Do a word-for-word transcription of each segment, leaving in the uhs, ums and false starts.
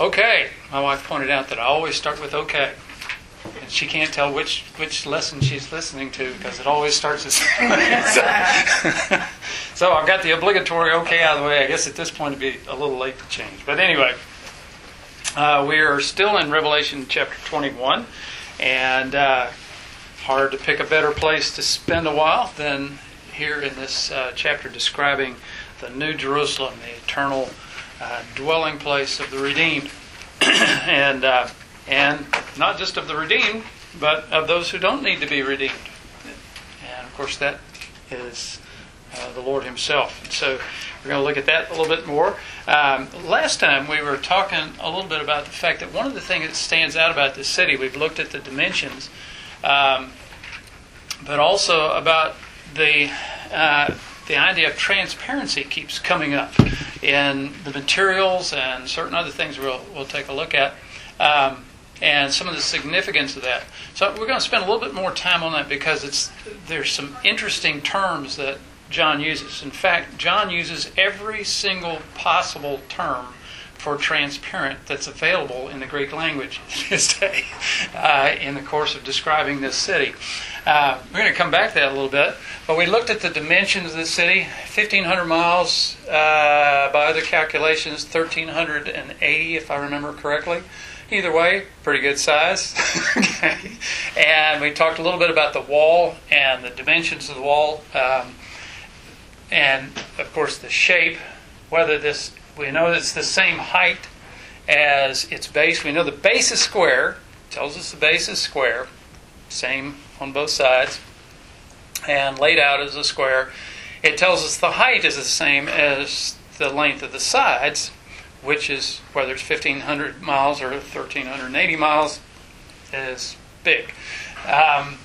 Okay. My wife pointed out that I always start with okay. And she can't tell which, which lesson she's listening to because it always starts the same way. So, so I've got the obligatory okay out of the way. I guess at this point it'd be a little late to change. But anyway, uh, we are still in Revelation chapter twenty-one. And uh, hard to pick a better place to spend a while than here in this uh, chapter describing the New Jerusalem, the eternal uh, dwelling place of the redeemed. and uh, and not just of the redeemed, but of those who don't need to be redeemed. And of course that is uh, the Lord Himself. And so we're going to look at that a little bit more. Um, last time we were talking a little bit about the fact that one of the things that stands out about this city, we've looked at the dimensions, um, but also about the uh, the idea of transparency keeps coming up in the materials and certain other things we'll, we'll take a look at. Um, and some of the significance of that. So we're going to spend a little bit more time on that because it's there's some interesting terms that John uses. In fact, John uses every single possible term for transparent that's available in the Greek language in his day uh, in the course of describing this city. Uh, we're going to come back to that a little bit, but we looked at the dimensions of the city, fifteen hundred miles, uh, by other calculations, one thousand three hundred eighty if I remember correctly. Either way, pretty good size. Okay. And we talked a little bit about the wall and the dimensions of the wall. Um, and, of course, the shape. Whether this, we know it's the same height as its base. We know the base is square. Tells us the base is square. Same on both sides. And laid out as a square. It tells us the height is the same as the length of the sides, which is, whether it's fifteen hundred miles or one thousand three hundred eighty miles, is big. Um,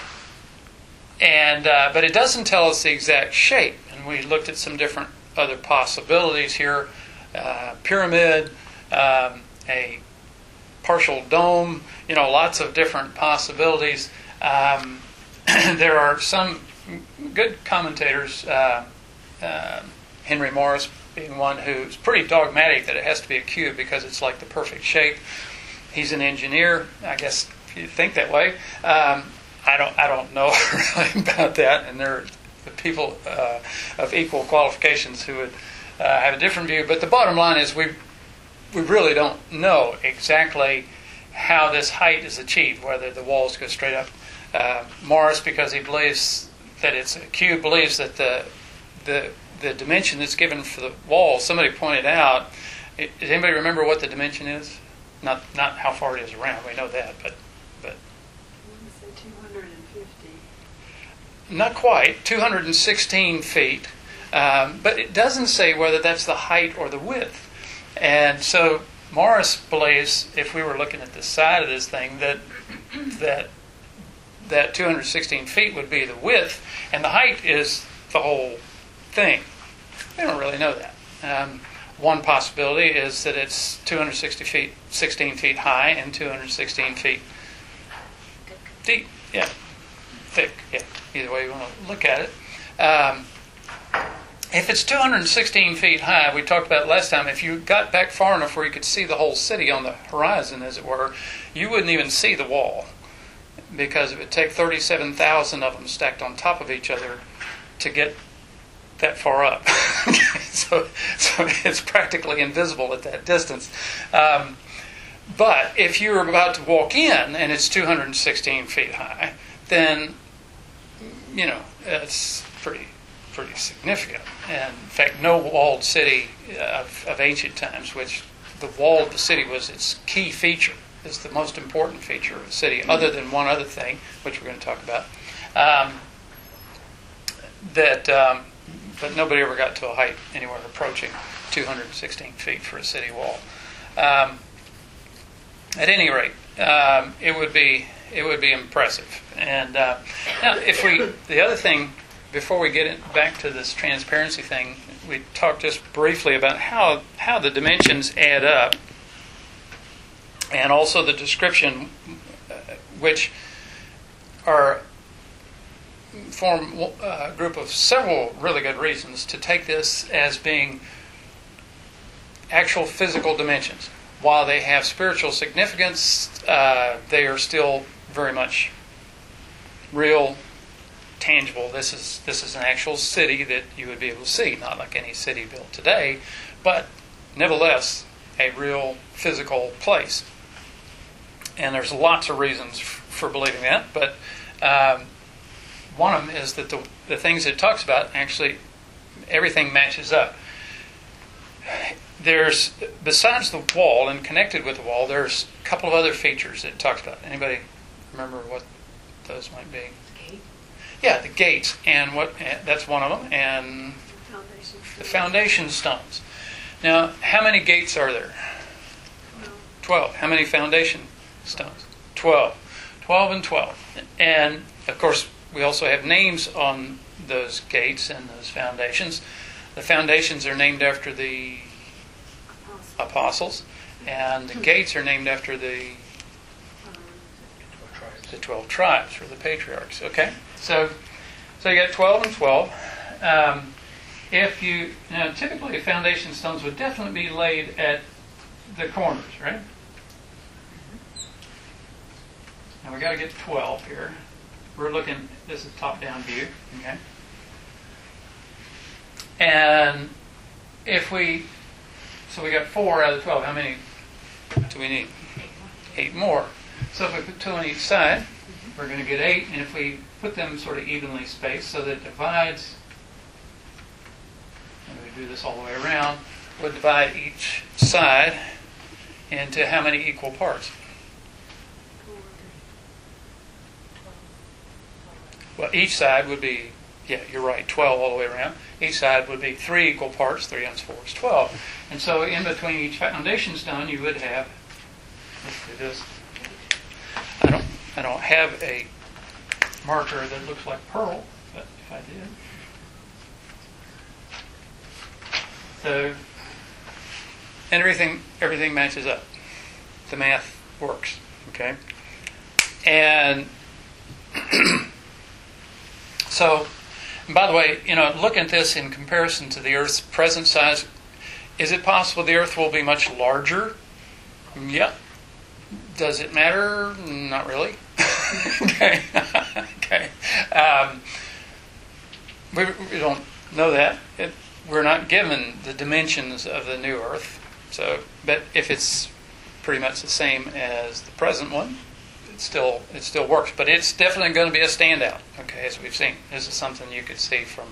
and uh, but it doesn't tell us the exact shape. And we looked at some different other possibilities here. Uh, pyramid, um, a partial dome, you know, lots of different possibilities. Um, there are some good commentators, uh, uh, Henry Morris being one who's pretty dogmatic that it has to be a cube because it's like the perfect shape. He's an engineer, I guess if you think that way. Um, I don't I don't know really about that, and there are people uh, of equal qualifications who would uh, have a different view. But the bottom line is we we really don't know exactly how this height is achieved, whether the walls go straight up. Uh, Morris, because he believes that it's a cube, believes that the the the dimension that's given for the wall, somebody pointed out, does anybody remember what the dimension is? Not not how far it is around, we know that, but but I want to say two hundred fifty. Not quite, two hundred sixteen feet, um, but it doesn't say whether that's the height or the width. And so Morris believes, if we were looking at the side of this thing, that that that two hundred sixteen feet would be the width, and the height is the whole thing. We don't really know that. Um, one possibility is that it's two hundred sixty feet, sixteen feet high and two hundred sixteen feet deep. Yeah, thick. Yeah, either way you want to look at it. Um, if it's two hundred sixteen feet high, we talked about it last time, if you got back far enough where you could see the whole city on the horizon, as it were, you wouldn't even see the wall, because it would take thirty-seven thousand of them stacked on top of each other to get that far up. so, so it's practically invisible at that distance. Um, but if you're about to walk in and it's two hundred sixteen feet high, then, you know, it's pretty pretty significant. And in fact, no walled city of, of ancient times, which the wall of the city was its key feature, is the most important feature of the city, other than one other thing, which we're going to talk about, um, that... Um, but nobody ever got to a height anywhere approaching two hundred sixteen feet for a city wall. Um, at any rate, um, it would be it would be impressive. And uh, now, if we the other thing before we get it back to this transparency thing, we talked just briefly about how how the dimensions add up, and also the description, uh, which are. Form a group of several really good reasons to take this as being actual physical dimensions. while they have spiritual significance, uh, they are still very much real, tangible. This is this is an actual city that you would be able to see, not like any city built today, but nevertheless a real physical place. And there's lots of reasons f- for believing that, but um, one of them is that the the things it talks about, actually everything matches up. There's, besides the wall and connected with the wall, there's a couple of other features that it talks about. Anybody remember what those might be? Gate. Yeah, the gates, and what that's one of them, and Foundation. the foundation stones. Now, how many gates are there? Well, Twelve. How many foundation stones? Twelve. Twelve and twelve. And, of course, we also have names on those gates and those foundations. The foundations are named after the apostle. apostles, and the gates are named after the Um, the twelve tribes, or the patriarchs. Okay, so so you got twelve and twelve. Um, if you now typically foundation stones would definitely be laid at the corners, right? Now we got to get twelve here. We're looking. This is top-down view. Okay, and if we so we got four out of the twelve. How many do we need? Eight more. So if we put two on each side, we're going to get eight. And if we put them sort of evenly spaced so that it divides, and we do this all the way around, we'll divide each side into how many equal parts? four, Well, each side would be, yeah, you're right, twelve all the way around. Each side would be three equal parts. three times four is twelve. And so in between each foundation stone, you would have, let's do this. I don't, I don't have a marker that looks like pearl, but if I did. So, and everything, everything matches up. The math works, okay? And so, and by the way, you know, look at this in comparison to the Earth's present size. Is it possible the Earth will be much larger? Yeah. Does it matter? Not really. okay. okay. Um, we, we don't know that. It, we're not given the dimensions of the new Earth. So, but if it's pretty much the same as the present one, it still it still works. But it's definitely going to be a standout. Okay, as we've seen, this is something you could see from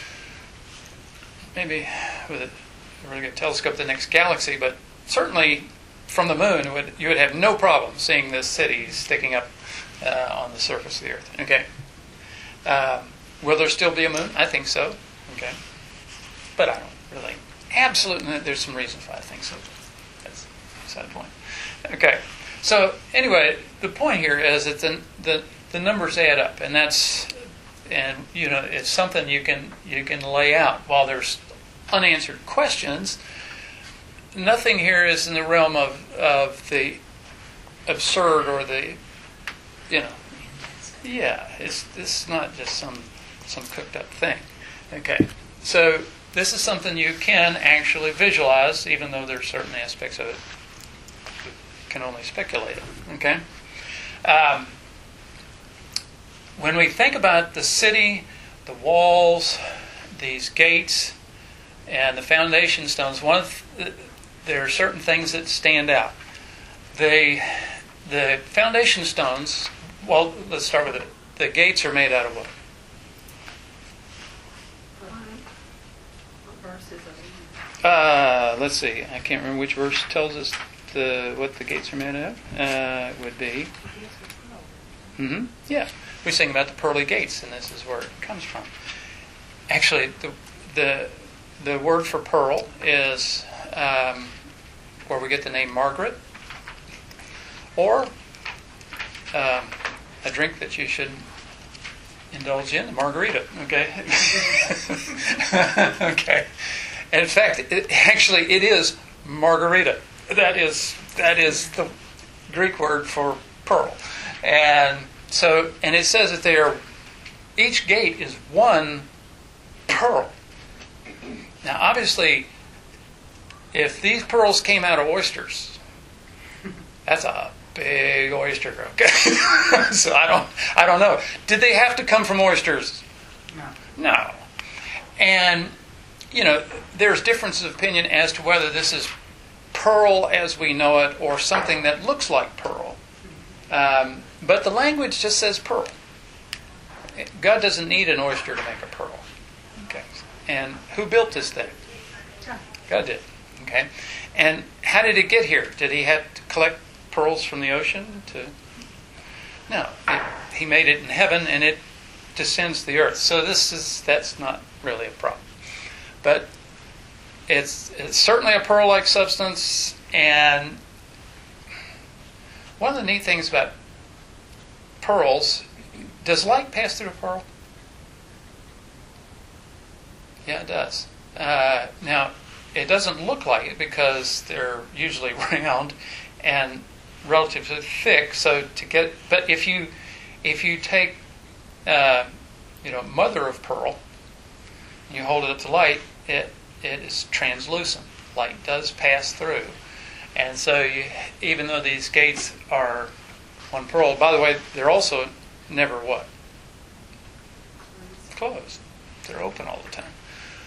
maybe with a really good telescope, the next galaxy, but certainly from the moon, it would, you would have no problem seeing this city sticking up uh, on the surface of the Earth. Okay. Um, will there still be a moon? I think so. Okay. But I don't really. Absolutely. There's some reasons why I think so. That's beside the point. Okay. So anyway, the point here is that the, the the numbers add up, and that's and you know it's something you can you can lay out while there's unanswered questions. Nothing here is in the realm of, of the absurd or the, you know, yeah, it's it's not just some some cooked up thing. Okay, so this is something you can actually visualize, even though there's certain aspects of it you can only speculate on. Okay, um, when we think about the city, the walls, these gates, and the foundation stones, one of the, there are certain things that stand out. They, the foundation stones, well, let's start with it. The gates are made out of what? what verses are these? Uh, let's see. I can't remember which verse tells us the what the gates are made of. Uh, it would be. Mm-hmm. Yeah. We sing about the pearly gates, and this is where it comes from. Actually, the the the word for pearl is um, where we get the name Margaret, or um, a drink that you should indulge in, margarita. Okay. okay. And in fact, it, actually, it is margarita. That is that is the Greek word for pearl, and so and it says that they are each gate is one pearl. Now, obviously, if these pearls came out of oysters, That's a big oyster. Okay, so I don't, I don't know. Did they have to come from oysters? No. No. And you know, there's differences of opinion as to whether this is pearl as we know it or something that looks like pearl. Um, but the language just says pearl. God doesn't need an oyster to make a pearl. Okay. And who built this thing? God did. Okay. And how did it get here? Did he have to collect pearls from the ocean? To No. It, he made it in heaven and it descends to the earth. So this is that's not really a problem. But it's, it's certainly a pearl-like substance, and one of the neat things about pearls, does light pass through a pearl? Yeah, it does. Uh, now, it doesn't look like it because they're usually round and relatively thick. So to get, but if you if you take, uh, you know, mother of pearl, you hold it up to light, it it is translucent. Light does pass through, and so you, even though these gates are on pearl, by the way, they're also never what? Closed. They're open all the time.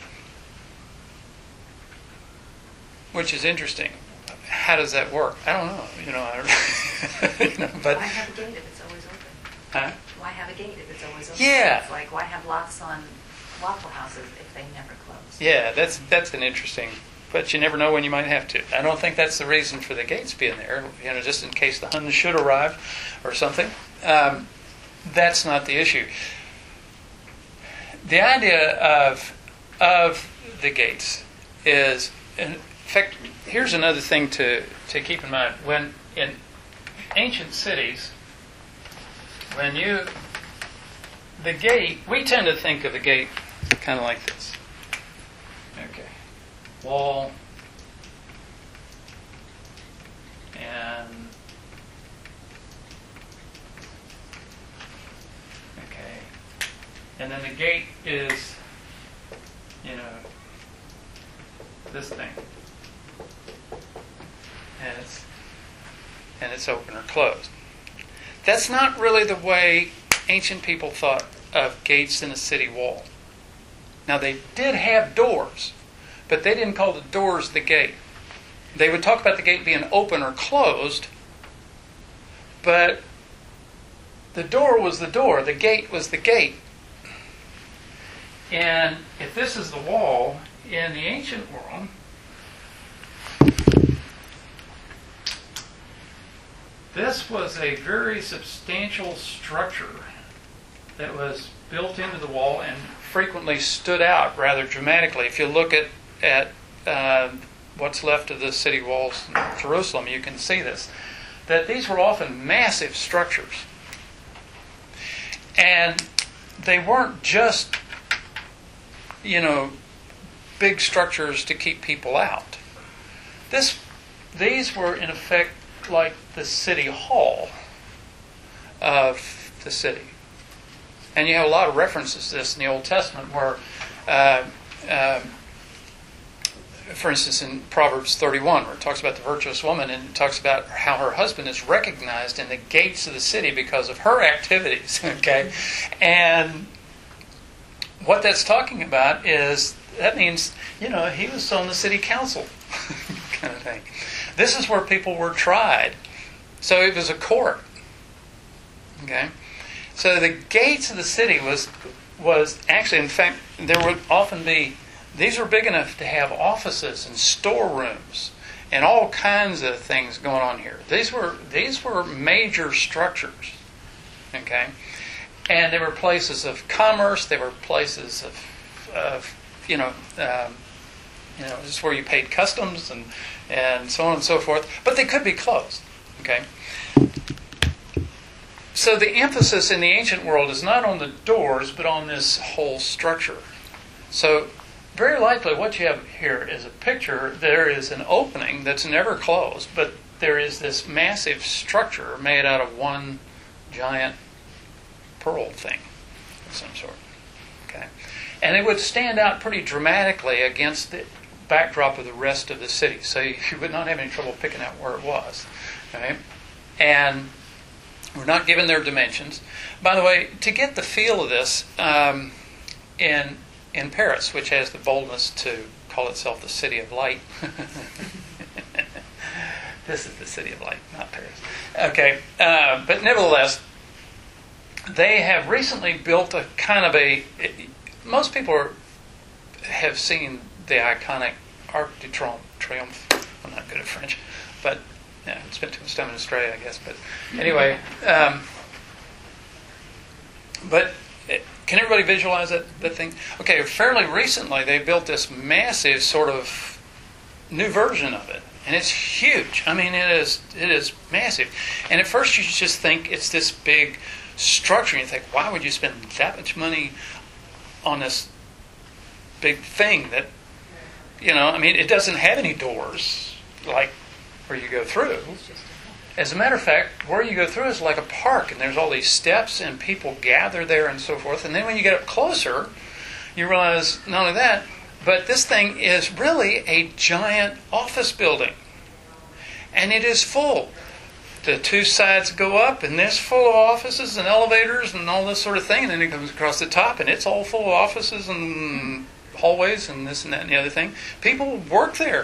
Which is interesting. How does that work? I don't know. You know, I, you know but why have a gate if it's always open? Huh? Why have a gate if it's always open? Yeah. It's like, why have locks on Waffle Houses if they never close? Yeah, that's that's an interesting. But you never know when you might have to. I don't think that's the reason for the gates being there. You know, just in case the Huns should arrive or something. Um, that's not the issue. The idea of of the gates is, in fact, here's another thing to, to keep in mind. When in ancient cities, when you the gate, we tend to think of the gate kind of like this. Okay, wall and okay, and then the gate is, you know, this thing, and it's and it's open or closed. That's not really the way ancient people thought of gates in a city wall. Now, they did have doors, but they didn't call the doors the gate. They would talk about the gate being open or closed, but the door was the door, the gate was the gate. And if this is the wall, in the ancient world, this was a very substantial structure that was built into the wall and frequently stood out rather dramatically. If you look at, at uh, what's left of the city walls in Jerusalem, you can see this, that these were often massive structures. And they weren't just, you know, big structures to keep people out. This, these were in effect like the city hall of the city. And you have a lot of references to this in the Old Testament where, uh, uh, for instance, in Proverbs thirty-one, where it talks about the virtuous woman and it talks about how her husband is recognized in the gates of the city because of her activities. Okay? And what that's talking about is, that means, you know, he was on the city council kind of thing. This is where people were tried. So it was a court. Okay? So the gates of the city was was actually, in fact, there would often be, these were big enough to have offices and storerooms and all kinds of things going on here. These were these were major structures. Okay? And they were places of commerce, they were places of, of you know, um, you know, this is where you paid customs and, and so on and so forth. But they could be closed. Okay? So the emphasis in the ancient world is not on the doors, but on this whole structure. So very likely what you have here is a picture. There is an opening that's never closed, but there is this massive structure made out of one giant pearl thing of some sort. Okay, and it would stand out pretty dramatically against the, backdrop of the rest of the city, so you would not have any trouble picking out where it was. Right? And we're not given their dimensions. By the way, to get the feel of this, um, in in Paris, which has the boldness to call itself the City of Light. This is the City of Light, not Paris. Okay, uh, but nevertheless, they have recently built a kind of a. It, most people are, have seen the iconic Arc de Triomphe. I'm not good at French, but yeah, I spent too much time in Australia, I guess. But anyway, um, but it, can everybody visualize that, that thing? Okay, fairly recently they built this massive sort of new version of it. And it's huge. I mean, it is it is massive. And at first you just think it's this big structure. And you think, why would you spend that much money on this big thing that, you know, I mean, it doesn't have any doors like where you go through. As a matter of fact, where you go through is like a park, and there's all these steps, and people gather there and so forth. And then when you get up closer, you realize not only that, but this thing is really a giant office building. And it is full. The two sides go up, and it's full of offices and elevators and all this sort of thing. And then it comes across the top, and it's all full of offices and hallways and this and that and the other thing. People work there.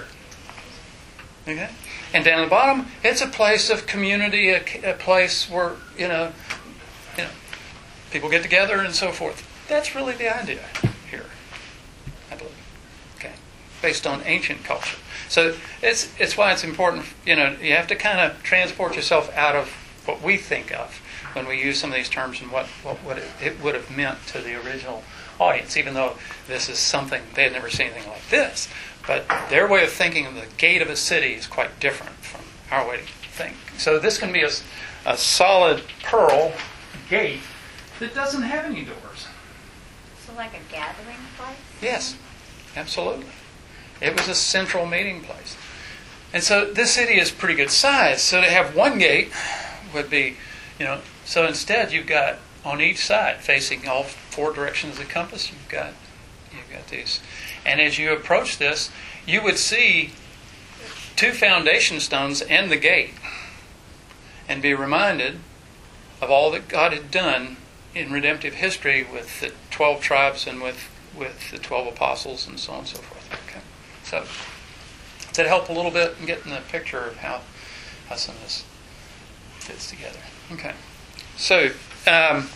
Okay? And down the bottom, it's a place of community, a, a place where, you know, you know, people get together and so forth. That's really the idea here, I believe. Okay, based on ancient culture. So it's it's why it's important. You know, you have to kind of transport yourself out of what we think of when we use some of these terms and what what, what it, it would have meant to the original audience. Even though this is something they had never seen anything like this, but their way of thinking of the gate of a city is quite different from our way to think. So this can be a, a solid pearl gate that doesn't have any doors. So like a gathering place? Yes, absolutely. It was a central meeting place. And so this city is pretty good size. So to have one gate would be, you know, so instead you've got on each side, facing all four directions of the compass, you've got you've got these. And as you approach this, you would see two foundation stones and the gate, and be reminded of all that God had done in redemptive history with the twelve tribes and with, with the twelve apostles and so on and so forth. Okay. So, does that help a little bit in getting the picture of how, how some of this fits together? Okay. So, um,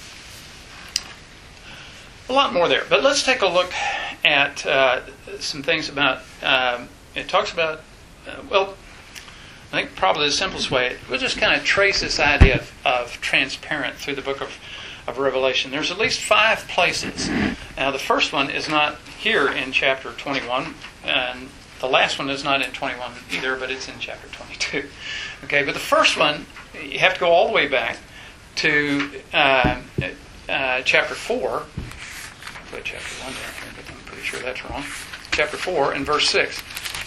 a lot more there. But let's take a look at uh, some things about, um, it talks about, uh, well, I think probably the simplest way, we'll just kind of trace this idea of, of transparent through the book of, of Revelation. There's at least five places. Now, the first one is not here in chapter twenty-one, and the last one is not in twenty-one either, but it's in chapter twenty-two. Okay, but the first one, you have to go all the way back to uh, uh, chapter four. I'll put chapter one down here, but I'm pretty sure that's wrong. Chapter four and verse six.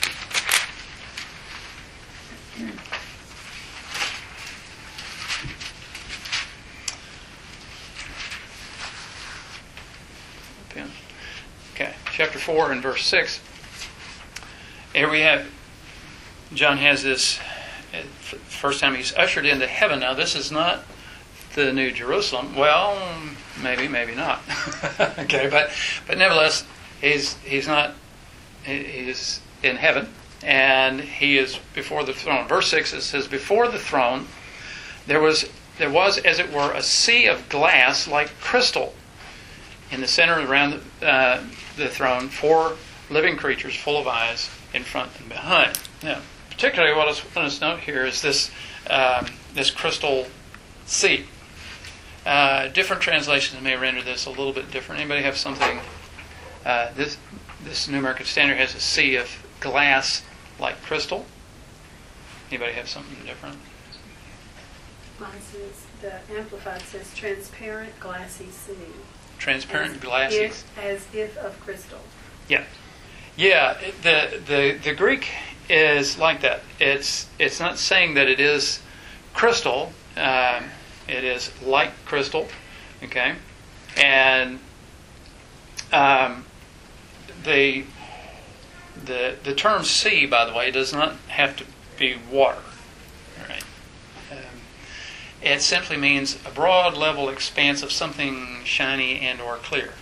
Okay, chapter four and verse six. Here we have, John has this, first time he's ushered into heaven. Now, this is not the New Jerusalem. Well, maybe, maybe not. Okay, but but nevertheless, he's he's not. He's in heaven, and he is before the throne. Verse six, it says, "Before the throne, there was there was as it were a sea of glass like crystal. In the center around the, uh, the throne, four living creatures full of eyes in front and behind." Now, particularly what I want to note here is this um, this crystal sea. Uh, different translations may render this a little bit different. Anybody have something? Uh, this this New American Standard has a sea of glass like crystal. Anybody have something different? Mine says, the Amplified says, transparent, glassy sea. Transparent, as glassy. If, as if of crystal. Yeah, yeah. The the the Greek is like that. It's it's not saying that it is crystal. Um, it is like crystal. Okay, and um, the the the term sea, by the way, does not have to be water. All right. Um, it simply means a broad, level expanse of something shiny and or clear,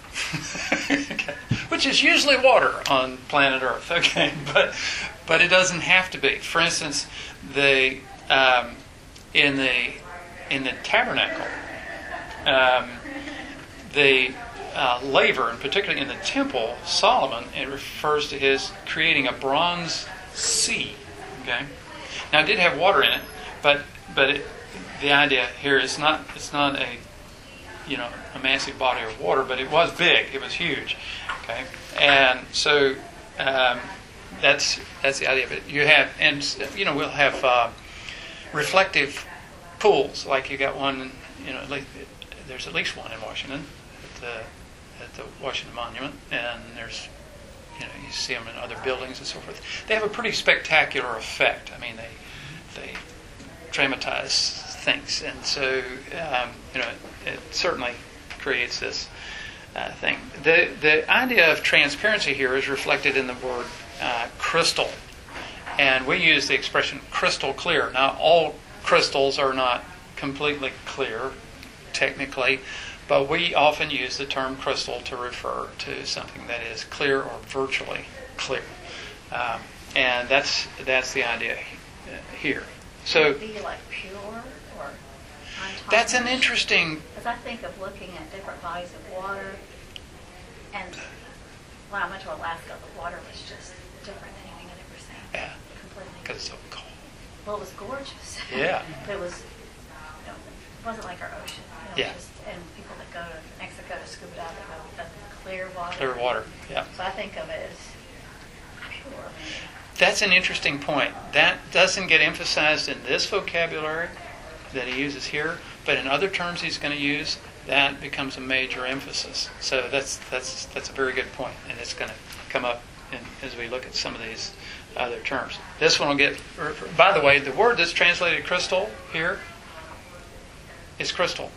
okay. Which is usually water on planet Earth. Okay, but but it doesn't have to be. For instance, the um, in the in the tabernacle, um, the uh, laver, and particularly in the temple, Solomon, it refers to his creating a bronze sea. Okay, now it did have water in it, but but it, the idea here is not it's not a you know a massive body of water, but it was big, it was huge. Okay, and so um, that's that's the idea of it. You have and you know we'll have uh, reflective pools, like you got one, you know, at least, there's at least one in Washington, at the, at the Washington Monument, and there's, you know, you see them in other buildings and so forth. They have a pretty spectacular effect. I mean, they they dramatize things, and so, um, you know, it, it certainly creates this uh, thing. The, the idea of transparency here is reflected in the word uh, crystal, and we use the expression crystal clear. Now, all crystals are not completely clear, technically, but we often use the term crystal to refer to something that is clear or virtually clear, um, and that's that's the idea here. So, would it be like pure or untarnished? That's an interesting. Because I think of looking at different bodies of water, and when I went to Alaska, the water was just different than anything I'd ever seen. Yeah, Completely. because it's so cold. Well, it was gorgeous. Yeah. But it was, you know, it wasn't like our ocean. You know, Yeah. Just, and people that go to Mexico to scuba dive, they go to clear water. Clear water, yeah. So I think of it as pure. Maybe. That's an interesting point. That doesn't get emphasized in this vocabulary that he uses here, but in other terms he's going to use, that becomes a major emphasis. So that's that's that's a very good point, and it's going to come up in, as we look at some of these other terms. This one will get. By the way, the word that's translated crystal here is crystal.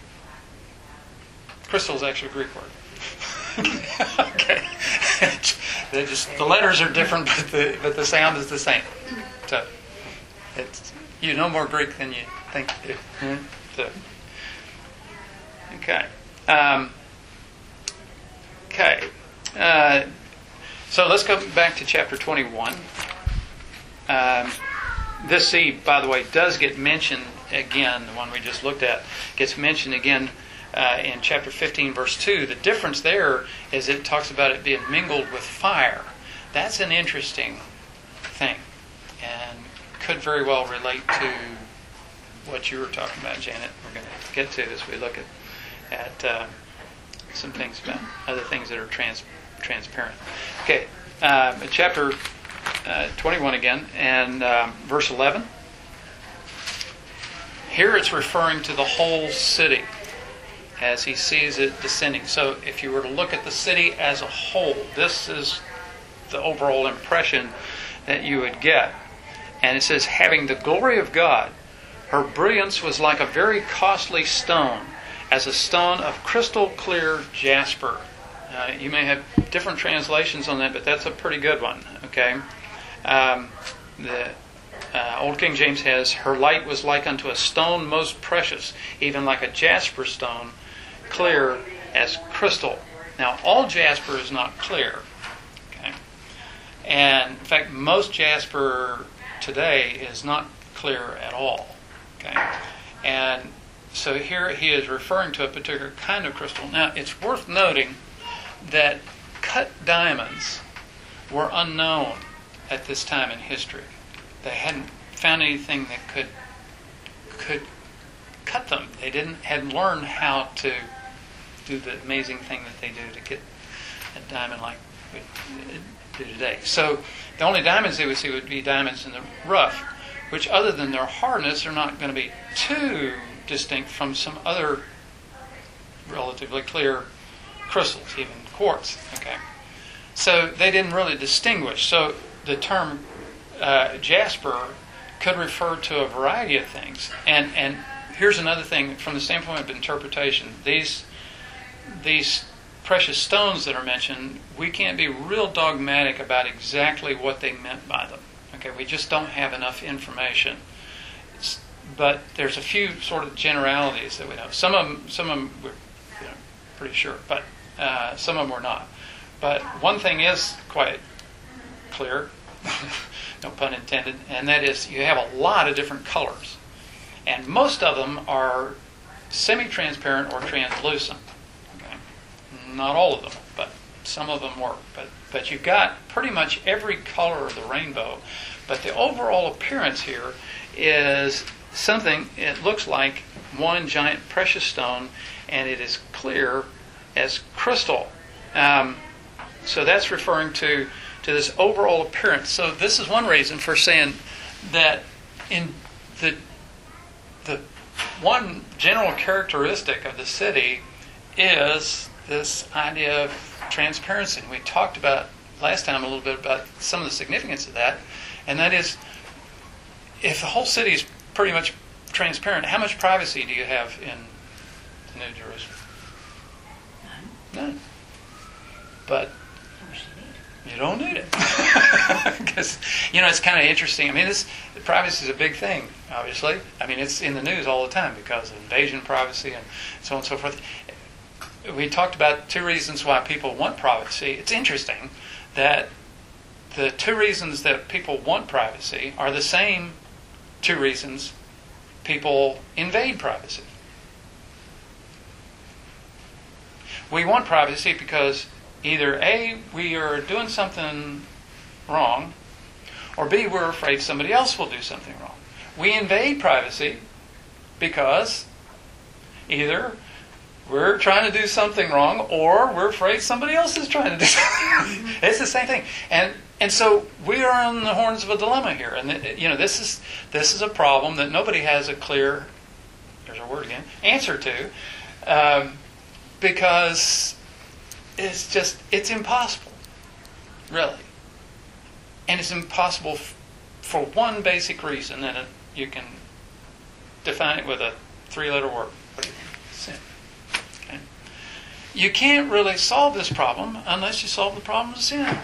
Crystal is actually a Greek word. Okay, they just the letters are different, but the but the sound is the same. So it's you know more Greek than you think you do. So okay, um, okay. Uh, so let's go back to chapter twenty-one. Um, this sea, by the way, does get mentioned again. The one we just looked at gets mentioned again uh, in chapter fifteen, verse two. The difference there is it talks about it being mingled with fire. That's an interesting thing, and could very well relate to what you were talking about, Janet. We're going to get to as we look at at uh, some things about other things that are trans transparent. Okay, uh, chapter. Uh, twenty-one again, and um, verse eleven. Here it's referring to the whole city as he sees it descending. So if you were to look at the city as a whole, this is the overall impression that you would get. And it says, having the glory of God, her brilliance was like a very costly stone, as a stone of crystal clear jasper. Uh, you may have different translations on that, but that's a pretty good one. Okay, um, the uh, Old King James has, her light was like unto a stone most precious, even like a jasper stone, clear as crystal. Now, all jasper is not clear. Okay, and in fact, most jasper today is not clear at all. Okay, and so here he is referring to a particular kind of crystal. Now, it's worth noting that cut diamonds were unknown at this time in history. They hadn't found anything that could could cut them. They didn't hadn't learned how to do the amazing thing that they do to get a diamond like we do today. So the only diamonds they would see would be diamonds in the rough, which other than their hardness are not going to be too distinct from some other relatively clear crystals, even quartz. Okay, so they didn't really distinguish. So the term uh, jasper could refer to a variety of things. And and here's another thing from the standpoint of interpretation: these these precious stones that are mentioned, we can't be real dogmatic about exactly what they meant by them. Okay, we just don't have enough information. It's, but there's a few sort of generalities that we know. Some of them, some of them we're you know, pretty sure, but uh, some of them we're not. But one thing is quite clear, no pun intended, and that is you have a lot of different colors. And most of them are semi-transparent or translucent. Okay? Not all of them, but some of them work. But, but you've got pretty much every color of the rainbow. But the overall appearance here is something, it looks like one giant precious stone, and it is clear as crystal. Um, so that's referring to, to this overall appearance. So this is one reason for saying that in the the one general characteristic of the city is this idea of transparency. We talked about last time a little bit about some of the significance of that, and that is if the whole city is pretty much transparent, how much privacy do you have in the New Jerusalem? None. None. But you don't need it. Because, you know, it's kind of interesting. I mean, this privacy is a big thing, obviously. I mean, it's in the news all the time because of invasion of privacy and so on and so forth. We talked about two reasons why people want privacy. It's interesting that the two reasons that people want privacy are the same two reasons people invade privacy. We want privacy because either A, we are doing something wrong, or B, we're afraid somebody else will do something wrong. We invade privacy because either we're trying to do something wrong or we're afraid somebody else is trying to do something wrong. It's the same thing. And and so we are on the horns of a dilemma here. And you know, this is this is a problem that nobody has a clear, there's our word again, answer to, um, because it's just, it's impossible, really. And it's impossible f- for one basic reason, and it, you can define it with a three-letter word. What do you think? Sin. Okay. You can't really solve this problem unless you solve the problem of sin.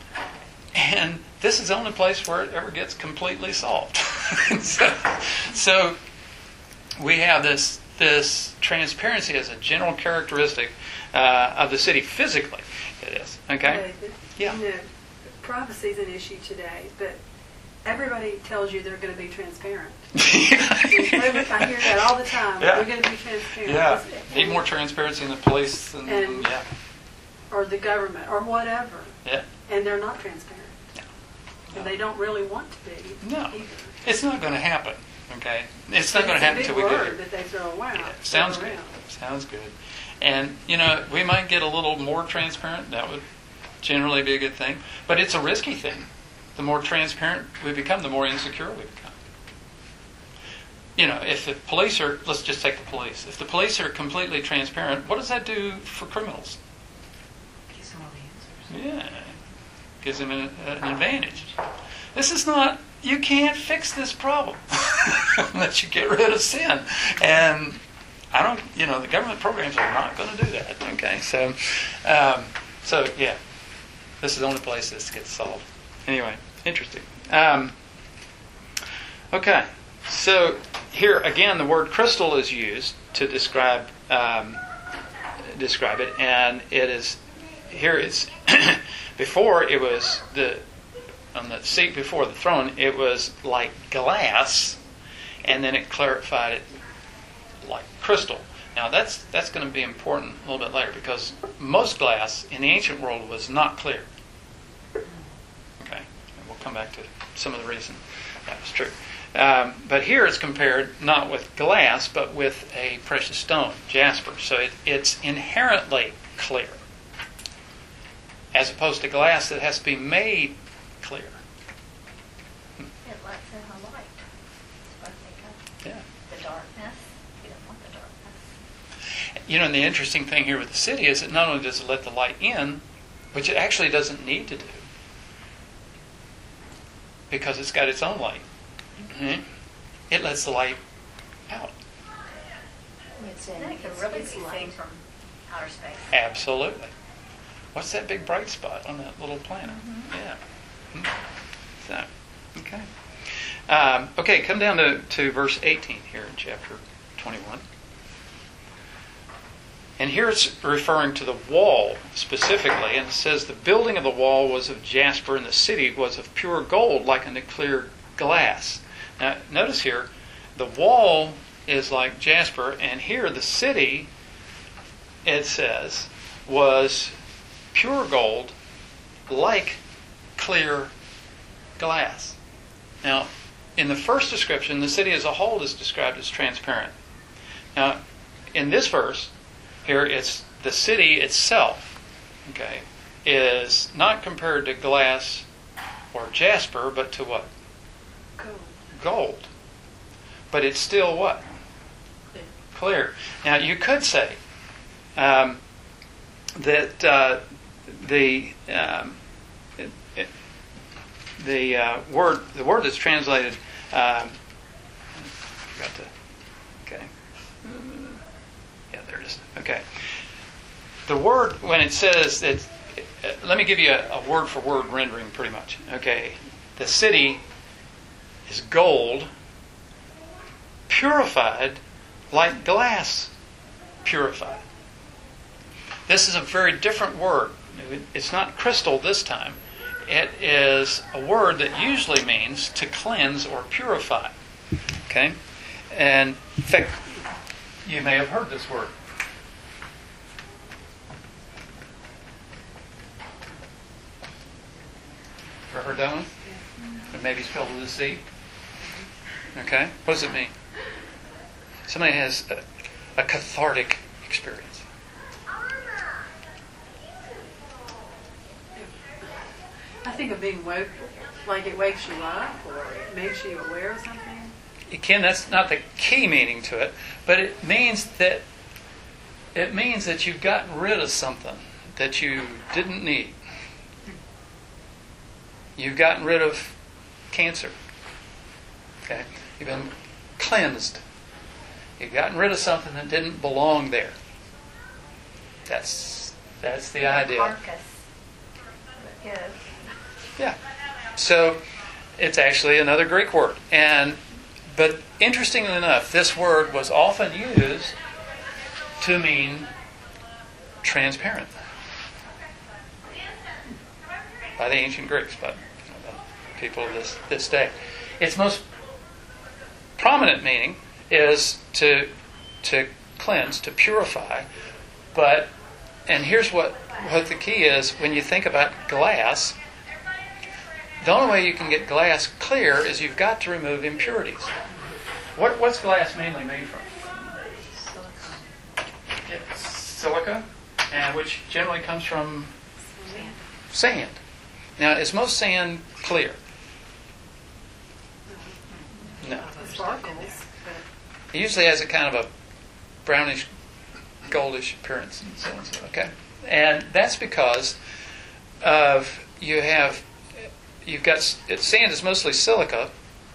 And this is the only place where it ever gets completely solved. so, so we have this this transparency as a general characteristic uh, of the city physically. It is. Okay? David, Yeah. You know, privacy is an issue today, but everybody tells you they're going to be transparent. I hear that all the time. Yeah. We're going to be transparent. Yeah. It's- Need more transparency in the police and, And- yeah. Or the government, or whatever. Yeah. And they're not transparent. No. And they don't really want to be No. either. It's not going to happen. Okay? It's not going to happen It's a until big we get word here. that they throw around. Yeah, sounds throw good. around. Sounds good. And, you know, we might get a little more transparent. That would generally be a good thing. But it's a risky thing. The more transparent we become, the more insecure we become. You know, if the police are, let's just take the police. If the police are completely transparent, what does that do for criminals? Gives them all the answers. Yeah. Gives them an, an advantage. This is not, you can't fix this problem unless you get rid of sin. And I don't, you know, the government programs are not going to do that. Okay, so, um, so yeah, this is the only place this gets solved. Anyway, interesting. Um, okay, so here again, the word crystal is used to describe um, describe it, and it is here. It's before it was the on the seat before the throne. It was like glass, and then it clarified it like crystal. Now that's that's going to be important a little bit later because most glass in the ancient world was not clear. Okay, and we'll come back to some of the reason that was true. Um, but here it's compared not with glass but with a precious stone, jasper. So it, it's inherently clear, as opposed to glass that has to be made clear. It lets in the light. That's what I think of. Yeah. The darkness. You don't want the darkness. You know, and the interesting thing here with the city is that not only does it let the light in, which it actually doesn't need to do, because it's got its own light. Mm-hmm. It lets the light out. It's And in, it can it's, really it's be seen light. from outer space. Absolutely. What's that big bright spot on that little planet? Mm-hmm. Yeah. Hmm. So, okay. Um, okay, come down to, to verse eighteen here in chapter twenty-one. And here it's referring to the wall specifically, and it says, the building of the wall was of jasper, and the city was of pure gold, like unto clear glass. Now, notice here, the wall is like jasper, and here the city, it says, was pure gold, like clear glass. Now, in the first description, the city as a whole is described as transparent. Now, in this verse, here it's the city itself, okay, is not compared to glass or jasper, but to what? Gold. Gold. But it's still what? Clear. Now, you could say um, that uh, the um, it, it, the uh, word the word that's translated. Um, forgot to. Okay. Yeah, there it is. Okay. The word when it says that. Uh, let me give you a, a word for word rendering, pretty much. Okay. The city is gold, purified like glass purified. This is a very different word. It's not crystal this time. It is a word that usually means to cleanse or purify. Okay? And in fact, you may have heard this word. Ever heard that one? It may be spelled with a C. Okay? What does it mean? Somebody has a, a cathartic experience. I think of being woke, like it wakes you up or it makes you aware of something. Again, that's not the key meaning to it, but it means that it means that you've gotten rid of something that you didn't need. You've gotten rid of cancer. Okay? You've been cleansed. You've gotten rid of something that didn't belong there. That's that's the idea. Carcass. Yes. Yeah. So it's actually another Greek word. And but interestingly enough, this word was often used to mean transparent by the ancient Greeks, by people of this, this day. Its most prominent meaning is to to cleanse, to purify. But, and here's what, what the key is, when you think about glass, the only way you can get glass clear is you've got to remove impurities. What, what's glass mainly made from? It's silica, and which generally comes from sand. Now, is most sand clear? No. It sparkles. It usually has a kind of a brownish, goldish appearance, and so on. So, okay, and that's because of you have you've got it, sand is mostly silica,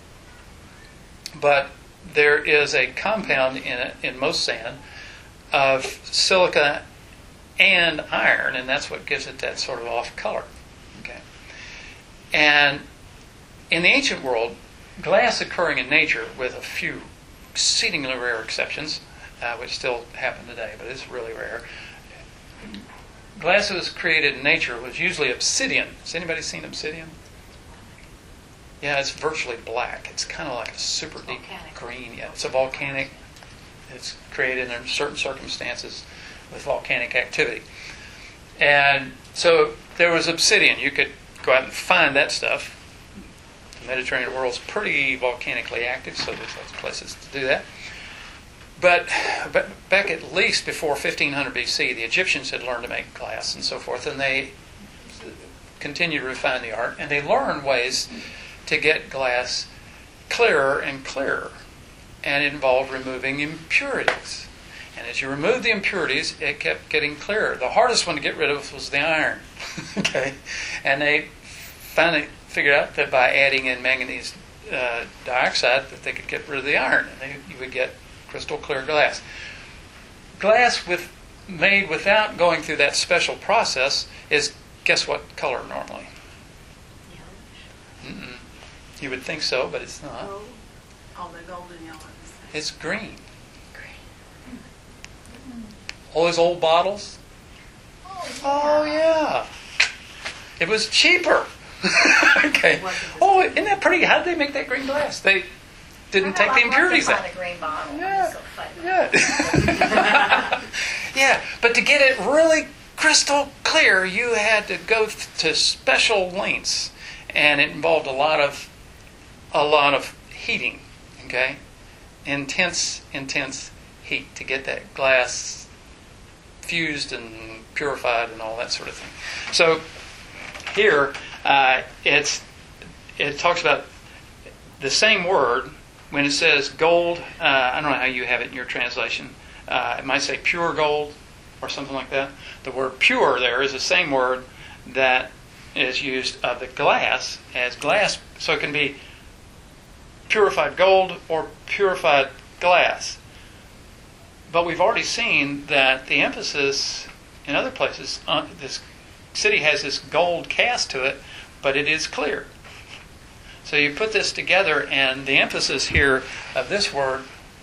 but there is a compound in it in most sand of silica and iron, and that's what gives it that sort of off color. Okay, and in the ancient world, glass occurring in nature, with a few exceedingly rare exceptions, uh, which still happen today, but it's really rare. Glass that was created in nature was usually obsidian. Has anybody seen obsidian? Yeah, it's virtually black. It's kind of like a super deep Volcanic. green. Yeah, it's a volcanic. It's created in certain circumstances with volcanic activity. And so there was obsidian. You could go out and find that stuff. The Mediterranean world's pretty volcanically active, so there's lots of places to do that. But, but back at least before fifteen hundred B C, the Egyptians had learned to make glass and so forth, and they continued to refine the art, and they learned ways to get glass clearer and clearer, and it involved removing impurities. And as you remove the impurities, it kept getting clearer. The hardest one to get rid of was the iron. Okay, and they finally figured out that by adding in manganese uh, dioxide, that they could get rid of the iron, and they, you would get crystal clear glass. Glass with made without going through that special process is, guess what color normally? Mm-mm. You would think so, but it's not. Oh, all the golden yellows. It's green. All those old bottles? Oh, yeah. It was cheaper. Okay. Oh, isn't that pretty? How did they make that green glass? They didn't take the impurities out. A green bottle. Yeah. It's so funny. Yeah. Yeah, but to get it really crystal clear, you had to go th- to special lengths, and it involved a lot of a lot of heating. Okay, intense, intense heat to get that glass fused and purified and all that sort of thing. So here uh, it's it talks about the same word when it says gold. Uh, I don't know how you have it in your translation. Uh, it might say pure gold or something like that. The word pure there is the same word that is used of the glass as glass, so it can be purified gold or purified glass. But we've already seen that the emphasis in other places, uh, this city has this gold cast to it, but it is clear. So you put this together, and the emphasis here of this word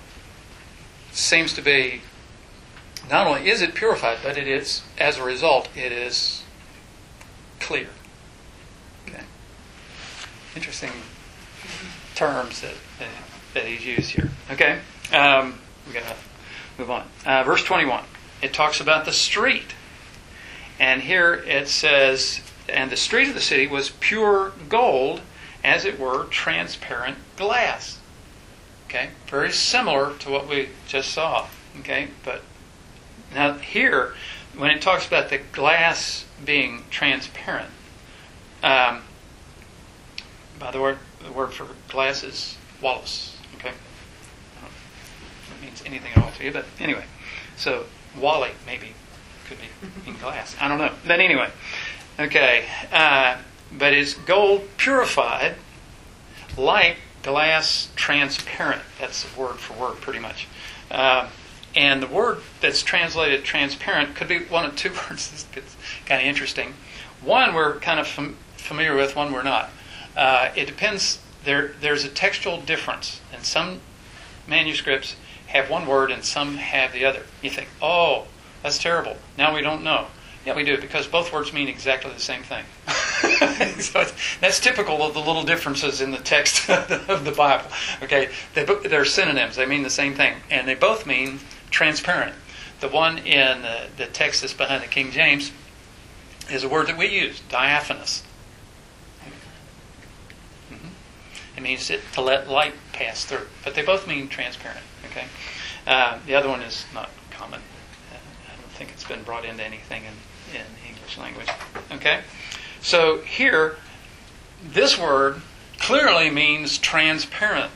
seems to be not only is it purified, but it is, as a result, it is clear. Okay. Interesting terms that, that, that he's used here. Okay. Um, we got to move on. Uh, verse twenty-one. It talks about the street. And here it says, and the street of the city was pure gold, as it were, transparent glass. Okay? Very similar to what we just saw. Okay? But now here, when it talks about the glass being transparent, um, by the word, the word for glass is Wallace. Okay? I don't know if it means anything at all to you, but anyway. So, Wally, maybe, could be in glass. I don't know. But anyway. Okay. Uh, but is gold purified like glass transparent? That's the word for word, pretty much. Uh, and the word that's translated transparent could be one of two words. It's kind of interesting. One we're kind of fam- familiar with, one we're not. Uh, it depends. There, there's a textual difference. And some manuscripts have one word and some have the other. You think, oh, that's terrible. Now we don't know. Yeah, we do, because both words mean exactly the same thing. So it's, that's typical of the little differences in the text of the Bible. Okay, they, they're synonyms. They mean the same thing. And they both mean transparent. The one in the, the text that's behind the King James is a word that we use, diaphanous. Mm-hmm. It means it, to let light pass through. But they both mean transparent. Okay, uh, the other one is not common. I don't think it's been brought into anything in, in English language. Okay, so here, this word clearly means transparent.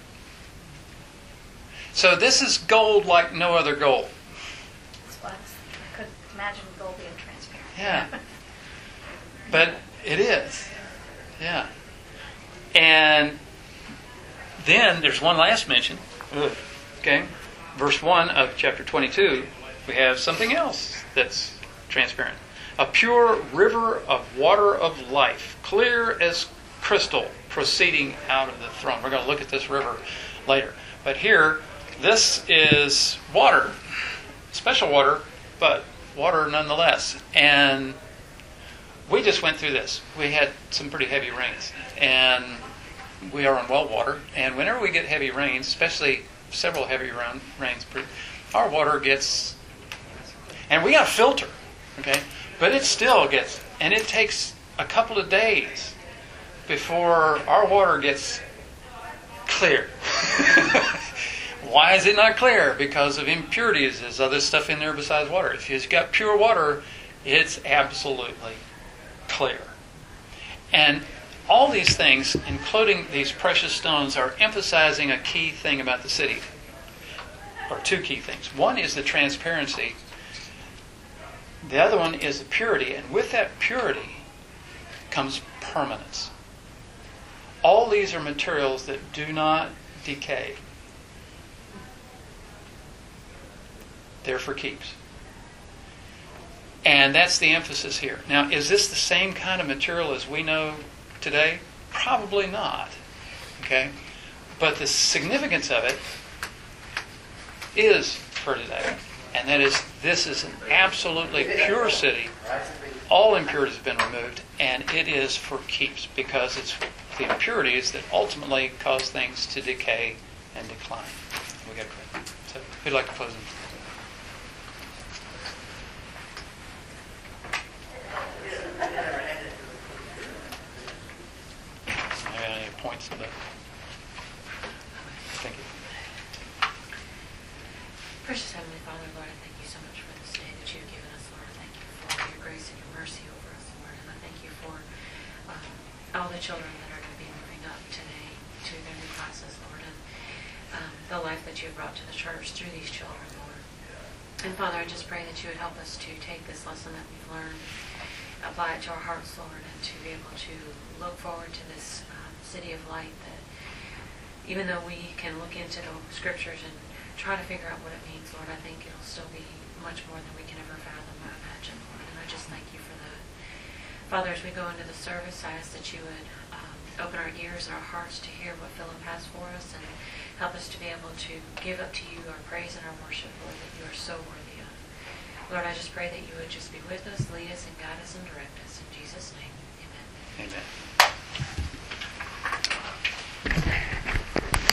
So this is gold like no other gold. That's what I could imagine gold being transparent. Yeah. But it is. Yeah. And then there's one last mention. Okay. Verse one of chapter twenty-two, we have something else that's transparent. A pure river of water of life, clear as crystal, proceeding out of the throne. We're going to look at this river later. But here, this is water. Special water, but water nonetheless. And we just went through this. We had some pretty heavy rains. And we are on well water. And whenever we get heavy rains, especially several heavy rain, rains, our water gets... And we got a filter, okay? But it still gets... And it takes a couple of days before our water gets clear. Why is it not clear? Because of impurities. There's other stuff in there besides water. If you've got pure water, it's absolutely clear. And all these things, including these precious stones, are emphasizing a key thing about the city. Or two key things. One is the transparency. The other one is the purity. And with that purity comes permanence. All these are materials that do not decay. They're for keeps. And that's the emphasis here. Now, is this the same kind of material as we know today? Probably not. Okay? But the significance of it is for today. And that is, this is an absolutely pure city. All impurities have been removed, and it is for keeps, because it's the impurities that ultimately cause things to decay and decline. We got to pray. So, who'd like to close in? I got any points of that? Thank you. Precious Heavenly Father, Lord, I thank you so much for this day that you've given us, Lord. I thank you for your grace and your mercy over us, Lord. And I thank you for um, all the children that are going to be moving up today to their new classes, Lord, and um, the life that you have brought to the church through these children, Lord. And Father, I just pray that you would help us to take this lesson that we've learned, apply it to our hearts, Lord, and to be able to look forward to this um, city of light that even though we can look into the scriptures and try to figure out what it means, Lord, I think it'll still be much more than we can ever fathom or imagine, Lord. And I just thank you for that. Father, as we go into the service, I ask that you would um, open our ears and our hearts to hear what Philip has for us and help us to be able to give up to you our praise and our worship, Lord, that you are so worthy of. Lord, I just pray that you would just be with us, lead us, and guide us and direct us. In Jesus' name, amen. Amen.